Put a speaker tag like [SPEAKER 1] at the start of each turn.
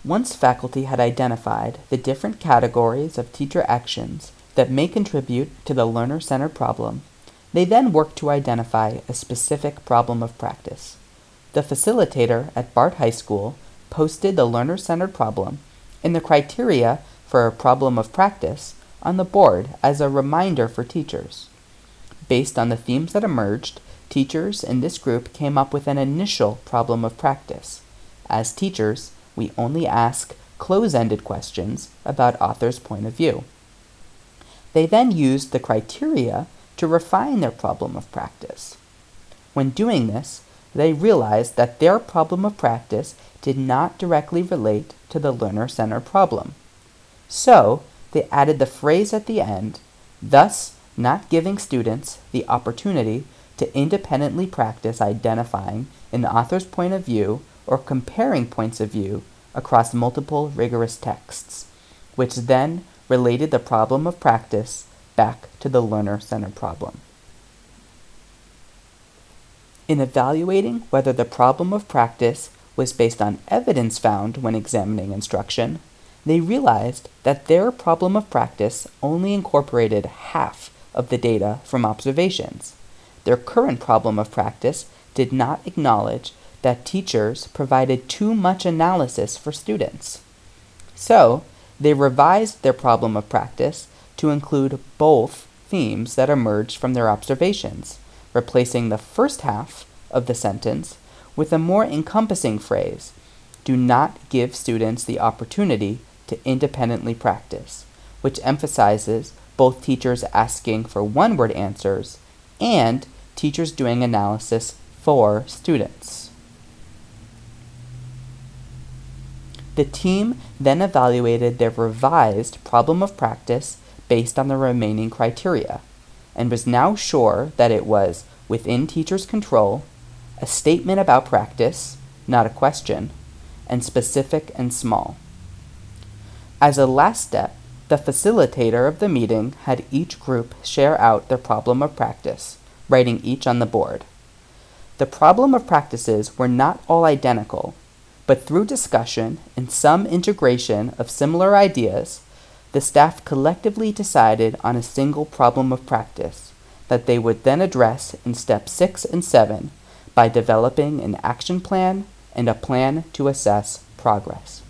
[SPEAKER 1] Once faculty had identified the different categories of teacher actions that may contribute to the learner-centered problem, they then worked to identify a specific problem of practice. The facilitator at Bard High School posted the learner-centered problem and the criteria for a problem of practice on the board as a reminder for teachers. Based on the themes that emerged, teachers in this group came up with an initial problem of practice. As teachers, we only ask close-ended questions about author's point of view. They then used the criteria to refine their problem of practice. When doing this, they realized that their problem of practice did not directly relate to the learner-centered problem. So, they added the phrase at the end, thus not giving students the opportunity to independently practice identifying an author's point of view or comparing points of view across multiple rigorous texts, which then related the problem of practice back to the learner-centered problem. In evaluating whether the problem of practice was based on evidence found when examining instruction, they realized that their problem of practice only incorporated half of the data from observations. Their current problem of practice did not acknowledge that teachers provided too much analysis for students. So, they revised their problem of practice to include both themes that emerged from their observations, replacing the first half of the sentence with a more encompassing phrase, do not give students the opportunity to independently practice, which emphasizes both teachers asking for one-word answers and teachers doing analysis for students. The team then evaluated their revised problem of practice based on the remaining criteria, and was now sure that it was within teachers' control, a statement about practice, not a question, and specific and small. As a last step, the facilitator of the meeting had each group share out their problem of practice, writing each on the board. The problem of practices were not all identical, but through discussion and some integration of similar ideas, the staff collectively decided on a single problem of practice that they would then address in steps 6 and 7 by developing an action plan and a plan to assess progress.